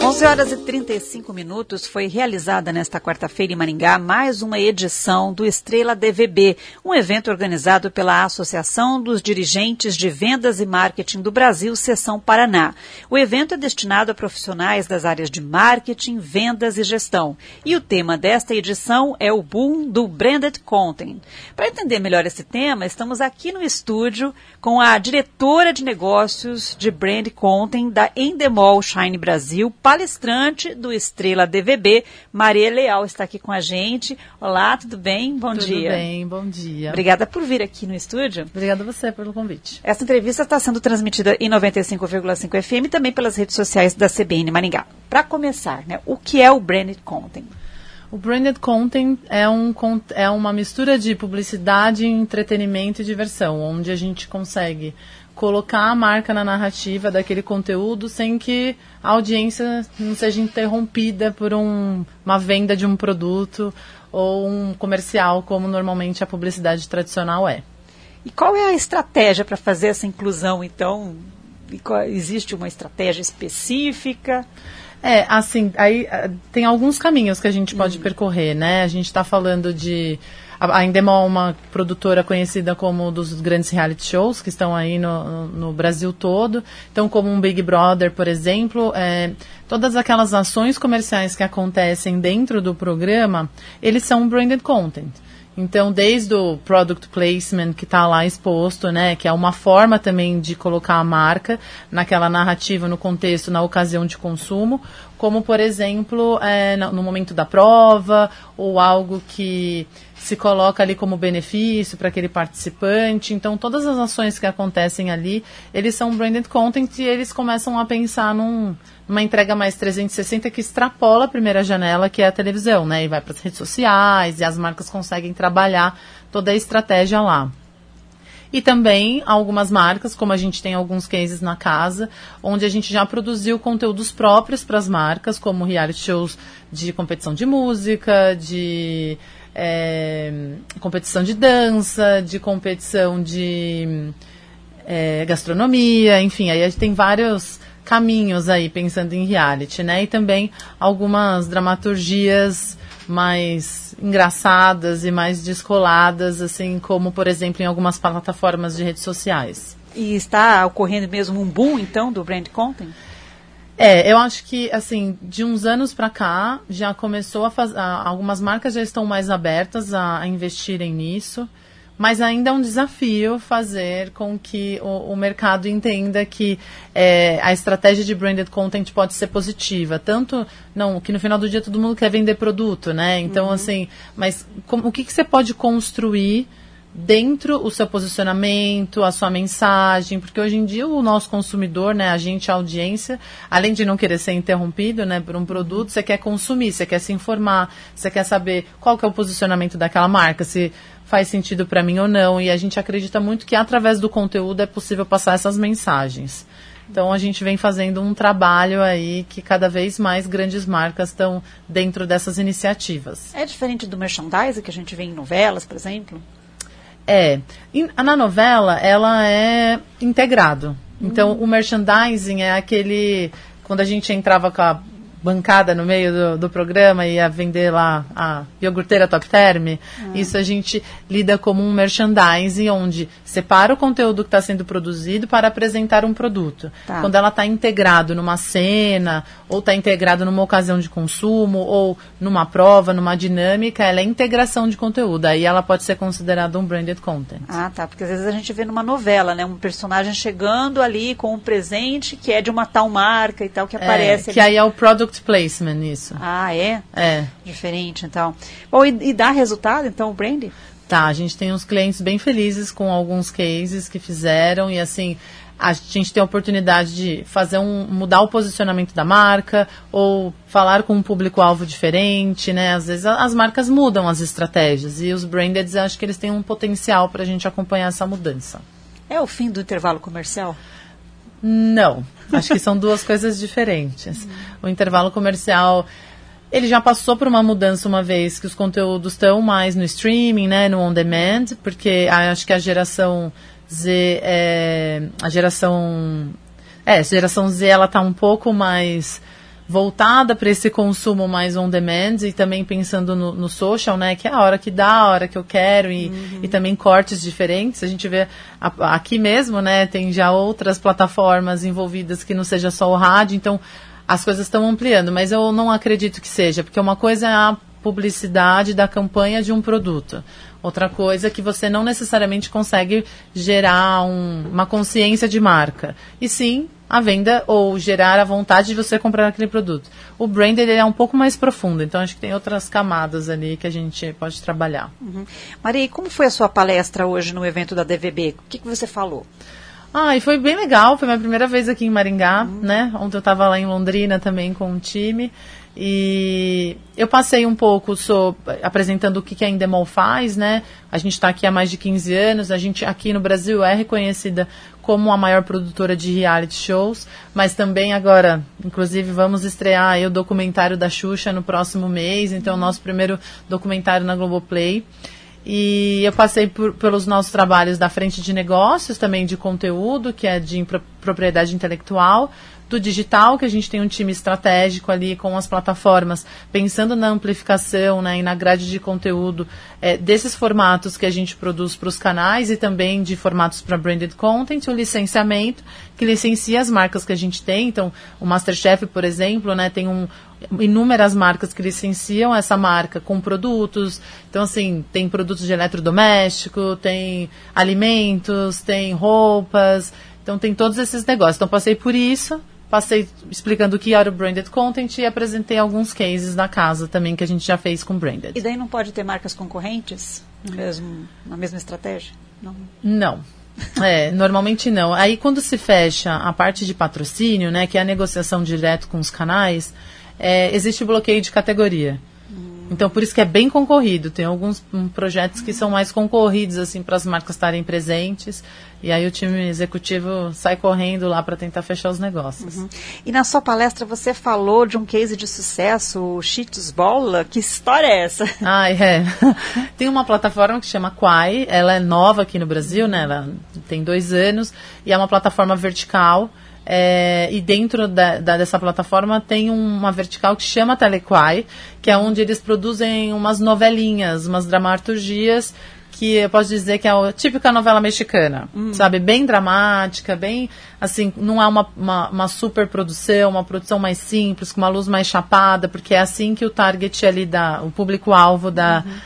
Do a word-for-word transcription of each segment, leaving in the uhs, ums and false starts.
onze horas e trinta e cinco minutos foi realizada nesta quarta-feira em Maringá mais uma edição do Estrela D V B, um evento organizado pela Associação dos Dirigentes de Vendas e Marketing do Brasil, Seção Paraná. O evento é destinado a profissionais das áreas de marketing, vendas e gestão. E o tema desta edição é o boom do branded content. Para entender melhor esse tema, estamos aqui no estúdio com a diretora de negócios de brand content da Endemol Shine Brasil, palestrante do Estrela D V B, Maria Leal está aqui com a gente. Olá, tudo bem? Bom tudo dia. Tudo bem, bom dia. Obrigada por vir aqui no estúdio. Obrigada a você pelo convite. Essa entrevista está sendo transmitida em noventa e cinco vírgula cinco F M e também pelas redes sociais da C B N Maringá. Para começar, né, o que é o branded content? O branded content é, um, é uma mistura de publicidade, entretenimento e diversão, onde a gente consegue colocar a marca na narrativa daquele conteúdo sem que a audiência não seja interrompida por um, uma venda de um produto ou um comercial, como normalmente a publicidade tradicional é. E qual é a estratégia para fazer essa inclusão, então? E qual, existe uma estratégia específica? É, assim, aí tem alguns caminhos que a gente pode hum. percorrer, né? A gente está falando de... A Endemol é uma produtora conhecida como dos grandes reality shows, que estão aí no, no Brasil todo. Então, como um Big Brother, por exemplo, é, todas aquelas ações comerciais que acontecem dentro do programa, eles são branded content. Então, desde o product placement que está lá exposto, né, que é uma forma também de colocar a marca naquela narrativa, no contexto, na ocasião de consumo, como, por exemplo, é, no momento da prova, ou algo que se coloca ali como benefício para aquele participante. Então, todas as ações que acontecem ali, eles são branded content e eles começam a pensar num, numa entrega mais trezentos e sessenta que extrapola a primeira janela, que é a televisão, né? E vai para as redes sociais e as marcas conseguem trabalhar toda a estratégia lá. E também algumas marcas, como a gente tem alguns cases na casa, onde a gente já produziu conteúdos próprios para as marcas, como reality shows de competição de música, de... É, competição de dança, de competição de é, gastronomia, enfim, aí a gente tem vários caminhos aí pensando em reality, né? E também algumas dramaturgias mais engraçadas e mais descoladas, assim como, por exemplo, em algumas plataformas de redes sociais. E está ocorrendo mesmo um boom, então, do brand content? É, eu acho que, assim, de uns anos para cá, já começou a fazer... Algumas marcas já estão mais abertas a, a investirem nisso, mas ainda é um desafio fazer com que o, o mercado entenda que é, a estratégia de branded content pode ser positiva. Tanto, não, que no final do dia todo mundo quer vender produto, né? Então, uhum. assim, mas como, o que, que você pode construir dentro o seu posicionamento, a sua mensagem, porque hoje em dia o nosso consumidor, né, a gente, a audiência, além de não querer ser interrompido, né, por um produto, você quer consumir, você quer se informar, você quer saber qual que é o posicionamento daquela marca, se faz sentido para mim ou não, e a gente acredita muito que através do conteúdo é possível passar essas mensagens. Então a gente vem fazendo um trabalho aí que cada vez mais grandes marcas estão dentro dessas iniciativas. É diferente do merchandising que a gente vê em novelas, por exemplo? É, na novela ela é integrado, então hum. o merchandising é aquele, quando a gente entrava com a bancada no meio do, do programa e ia vender lá a iogurteira Top Term, hum. isso a gente lida como um merchandising, onde separa o conteúdo que está sendo produzido para apresentar um produto. Tá. Quando ela está integrado numa cena, ou está integrado numa ocasião de consumo, ou numa prova, numa dinâmica, ela é integração de conteúdo. Aí ela pode ser considerada um branded content. Ah, tá. Porque às vezes a gente vê numa novela, né? Um personagem chegando ali com um presente que é de uma tal marca e tal, que aparece é, que ali. aí é o product placement, isso. Ah, é? É. Diferente, então. Bom, e, e dá resultado, então, o brand? Tá, a gente tem uns clientes bem felizes com alguns cases que fizeram e, assim, a gente tem a oportunidade de fazer um, mudar o posicionamento da marca ou falar com um público-alvo diferente, né? Às vezes a, as marcas mudam as estratégias e os brandeds, acho que eles têm um potencial para a gente acompanhar essa mudança. É o fim do intervalo comercial? Não, acho que são duas coisas diferentes. Uhum. O intervalo comercial, ele já passou por uma mudança uma vez que os conteúdos estão mais no streaming, né, no on-demand, porque acho que a geração Z, é, a geração, é, a geração Z, ela está um pouco mais voltada para esse consumo mais on demand e também pensando no, no social, né, que é a hora que dá, a hora que eu quero e, uhum. e também cortes diferentes. A gente vê a, aqui mesmo, né, tem já outras plataformas envolvidas que não seja só o rádio, então as coisas estão ampliando, mas eu não acredito que seja, porque uma coisa é a publicidade da campanha de um produto. Outra coisa é que você não necessariamente consegue gerar um, uma consciência de marca. E sim, a venda ou gerar a vontade de você comprar aquele produto. O branded ele é um pouco mais profundo, então acho que tem outras camadas ali que a gente pode trabalhar. Uhum. Maria, e como foi a sua palestra hoje no evento da D V B? O que, que você falou? Ah, e foi bem legal, foi minha primeira vez aqui em Maringá, uhum. né? Ontem eu estava lá em Londrina também com um time. E eu passei um pouco sobre, apresentando o que, que a Endemol faz, né? A gente está aqui há mais de quinze anos, a gente aqui no Brasil é reconhecida como a maior produtora de reality shows, mas também agora, inclusive, vamos estrear aí o documentário da Xuxa no próximo mês, então o nosso primeiro documentário na Globoplay. E eu passei por, pelos nossos trabalhos da frente de negócios, também de conteúdo, que é de impro- propriedade intelectual, do digital, que a gente tem um time estratégico ali com as plataformas, pensando na amplificação, né, e na grade de conteúdo é, desses formatos que a gente produz para os canais e também de formatos para branded content, o licenciamento, que licencia as marcas que a gente tem. Então, o MasterChef, por exemplo, né, tem um, inúmeras marcas que licenciam essa marca com produtos. Então, assim, tem produtos de eletrodoméstico, tem alimentos, tem roupas. Então, tem todos esses negócios. Então, passei por isso. Passei explicando o que era o branded content e apresentei alguns cases da casa também que a gente já fez com branded. E daí não pode ter marcas concorrentes no mesmo, na mesma estratégia? Não. Não. É, normalmente não. Aí quando se fecha a parte de patrocínio, né, que é a negociação direto com os canais, é, existe bloqueio de categoria. Hum. Então por isso que é bem concorrido. Tem alguns um, projetos que são mais concorridos assim para as marcas estarem presentes. E aí o time executivo sai correndo lá para tentar fechar os negócios. Uhum. E na sua palestra você falou de um case de sucesso, o Cheetos Bola. Que história é essa? Ah, é. Tem uma plataforma que chama Quai. Ela é nova aqui no Brasil, né? Ela tem dois anos. E é uma plataforma vertical. É, e dentro da, da, dessa plataforma tem uma vertical que chama Telequai, que é onde eles produzem umas novelinhas, umas dramaturgias, que eu posso dizer que é a típica novela mexicana, hum. sabe? Bem dramática, bem, assim, não é uma, uma, uma super produção, uma produção mais simples, com uma luz mais chapada, porque é assim que o target ali, da, o público-alvo da, uhum.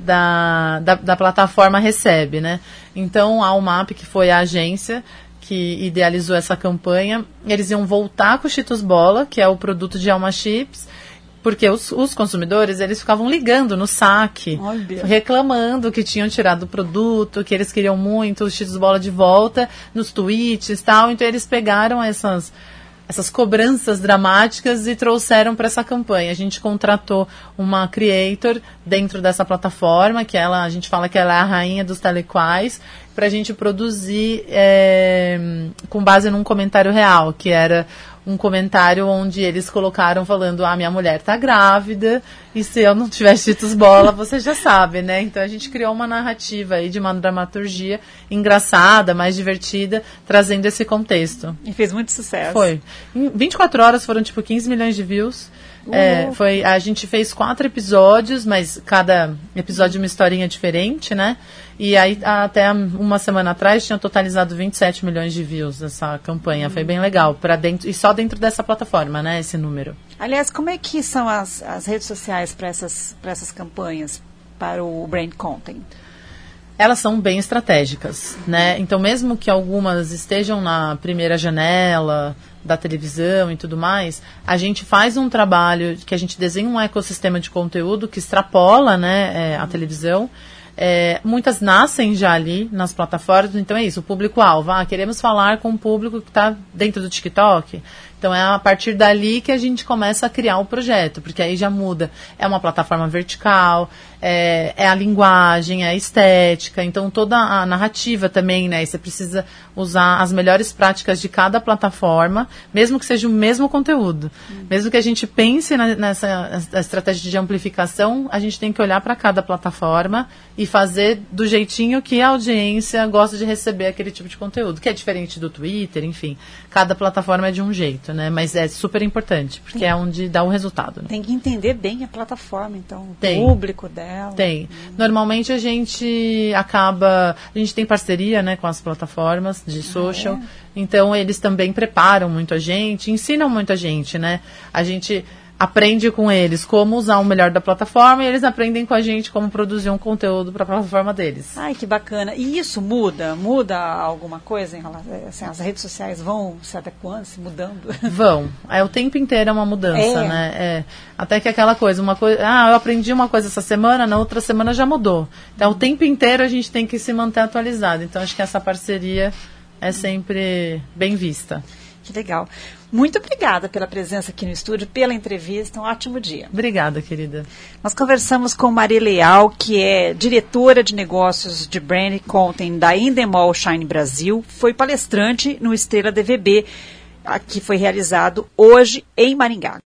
da, da, da plataforma recebe, né? Então, a Almap, que foi a agência que idealizou essa campanha, eles iam voltar com o Cheetos Bola, que é o produto de Alma Chips, porque os, os consumidores, eles ficavam ligando no saque, Olha. reclamando que tinham tirado o produto, que eles queriam muito o Cheetos Bola de volta, nos tweets e tal. Então, eles pegaram essas, essas cobranças dramáticas e trouxeram para essa campanha. A gente contratou uma creator dentro dessa plataforma, que ela, a gente fala que ela é a rainha dos telequais, para a gente produzir é, com base num comentário real, que era um comentário onde eles colocaram falando, ah, minha mulher tá grávida, e se eu não tiver Cheetos Bola, você já sabe, né? Então a gente criou uma narrativa aí de uma dramaturgia engraçada, mais divertida, trazendo esse contexto. E fez muito sucesso. Foi. Em vinte e quatro horas foram tipo quinze milhões de views. Uhum. É, foi, a gente fez quatro episódios, mas cada episódio uma historinha diferente, né? E aí, até uma semana atrás, tinha totalizado vinte e sete milhões de views essa campanha. Uhum. Foi bem legal. Pra dentro, e só dentro dessa plataforma, né? Esse número. Aliás, como é que são as, as redes sociais para essas, para essas campanhas, para o brand content? Elas são bem estratégicas, né? Então, mesmo que algumas estejam na primeira janela da televisão e tudo mais, a gente faz um trabalho que a gente desenha um ecossistema de conteúdo que extrapola, né, é, a televisão. É, muitas nascem já ali nas plataformas, então é isso, o público-alvo. Ah, queremos falar com o público que está dentro do TikTok. Então é a partir dali que a gente começa a criar o projeto, porque aí já muda. É uma plataforma vertical, é, é a linguagem, é a estética, então toda a narrativa também, né? E você precisa usar as melhores práticas de cada plataforma, mesmo que seja o mesmo conteúdo. Hum. Mesmo que a gente pense na, nessa estratégia de amplificação, a gente tem que olhar para cada plataforma e fazer do jeitinho que a audiência gosta de receber aquele tipo de conteúdo, que é diferente do Twitter, enfim. Cada plataforma é de um jeito, né? Mas é super importante, porque Sim. é onde dá o resultado. Né? Tem que entender bem a plataforma, então, tem. o público dela. Tem. Hum. Normalmente a gente acaba, a gente tem parceria, né, com as plataformas de social, ah, é? Então eles também preparam muito a gente, ensinam muito a gente, né? A gente aprende com eles como usar o melhor da plataforma e eles aprendem com a gente como produzir um conteúdo para a plataforma deles. Ai, que bacana. E isso muda? Muda alguma coisa em relação, assim, as redes sociais vão se adequando, se mudando? Vão. É, o tempo inteiro é uma mudança, é. né? É. Até que aquela coisa, uma coisa, ah, eu aprendi uma coisa essa semana, na outra semana já mudou. Então, uhum. o tempo inteiro a gente tem que se manter atualizado. Então, acho que essa parceria é sempre bem vista. Que legal. Muito obrigada pela presença aqui no estúdio, pela entrevista. Um ótimo dia. Obrigada, querida. Nós conversamos com Maria Leal, que é diretora de negócios de Brand Content da Endemol Shine Brasil. Foi palestrante no Estrela D V B, que foi realizado hoje em Maringá.